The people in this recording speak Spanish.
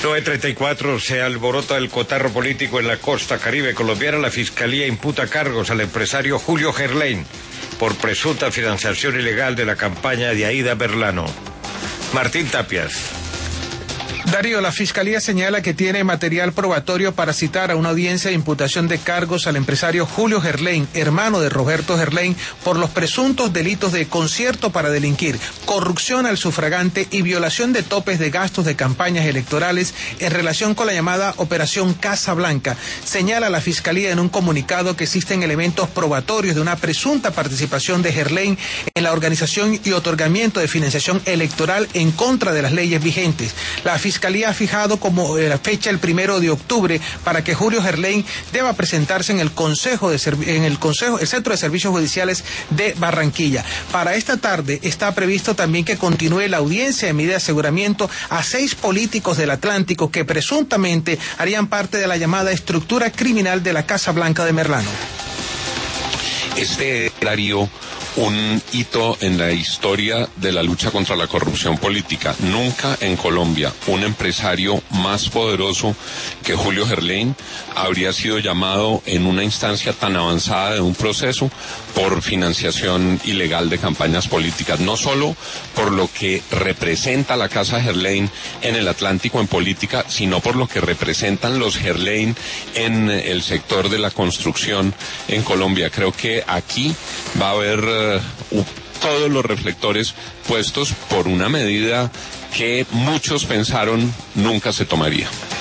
9:34, se alborota el cotarro político en la costa caribe colombiana. La Fiscalía imputa cargos al empresario Julio Gerlain por presunta financiación ilegal de la campaña de Aída Merlano. Martín Tapias. Darío, la Fiscalía señala que tiene material probatorio para citar a una audiencia de imputación de cargos al empresario Julio Gerlain, hermano de Roberto Gerlain, por los presuntos delitos de concierto para delinquir, corrupción al sufragante y violación de topes de gastos de campañas electorales en relación con la llamada Operación Casa Blanca. Señala la Fiscalía en un comunicado que existen elementos probatorios de una presunta participación de Gerlain en la organización y otorgamiento de financiación electoral en contra de las leyes vigentes. La Fiscalía ha fijado como la fecha el 1 de octubre para que Julio Gerlain deba presentarse en el Centro de Servicios Judiciales de Barranquilla. Para esta tarde está previsto también que continúe la audiencia de medida de aseguramiento a 6 políticos del Atlántico que presuntamente harían parte de la llamada estructura criminal de la Casa Blanca de Merlano. Darío, un hito en la historia de la lucha contra la corrupción política. Nunca en Colombia un empresario más poderoso que Julio Gerlain habría sido llamado en una instancia tan avanzada de un proceso por financiación ilegal de campañas políticas, no solo por lo que representa la Casa Gerlain en el Atlántico en política, sino por lo que representan los Gerlain en el sector de la construcción en Colombia. Creo que aquí va a haber todos los reflectores puestos por una medida que muchos pensaron nunca se tomaría.